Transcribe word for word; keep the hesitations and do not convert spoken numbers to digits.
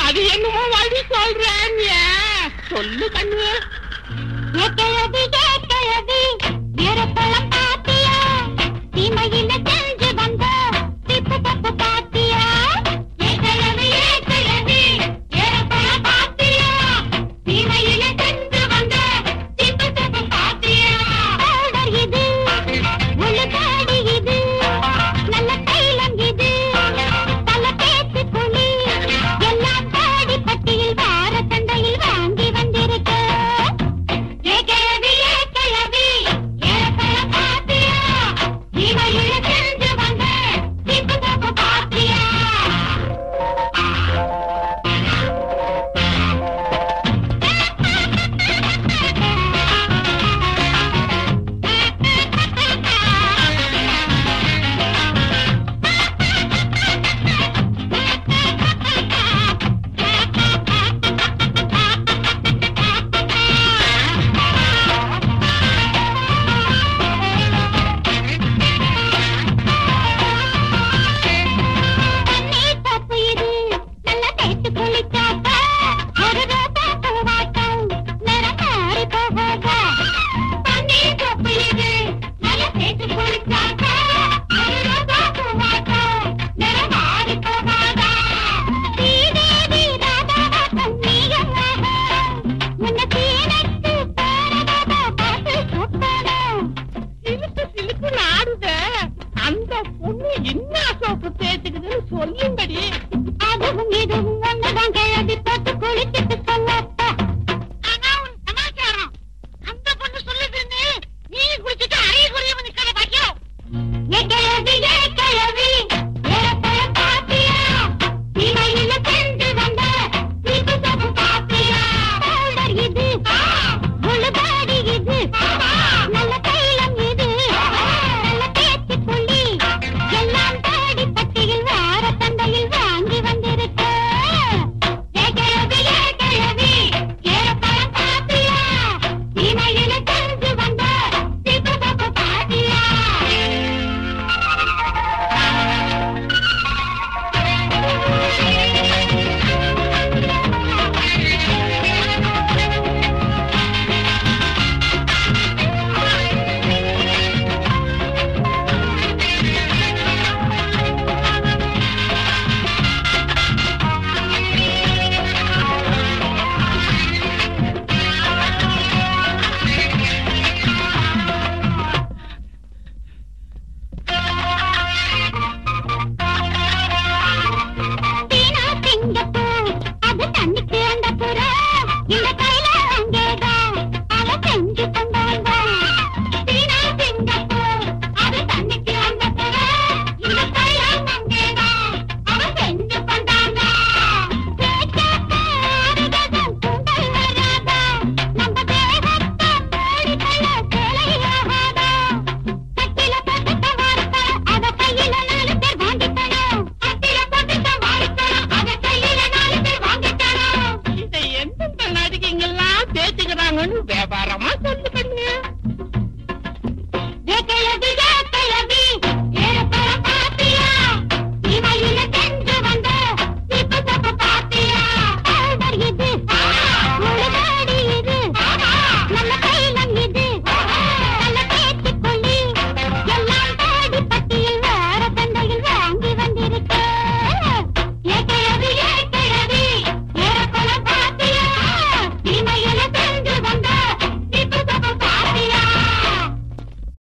அது என்னமோ வழி சொல்றேன் சொல்லு கண்ணு. கேட்கிறது கேட்கிறது வீரப்பழம் பாத்தியா, தீமையில செஞ்சு வந்த திப்பு தப்பு பாத்தியா. கேட்கிறது கேட்கிறது வீரப்பழம் பாத்தியா, தீமையில செஞ்சு வந்த திப்பு தப்பு பாத்தியா. ஆர்டர் இது முழுக்காடி இது நல்ல தைலம் இது பல பேச்சு புலி எல்லாம் பாடி பட்டியில் வார சண்டையில் வாங்கி வந்திருக்க. அந்த பொண்ணு என்ன சோப்பு தேய்ச்சுக்குதுன்னு சொல்லுங்க.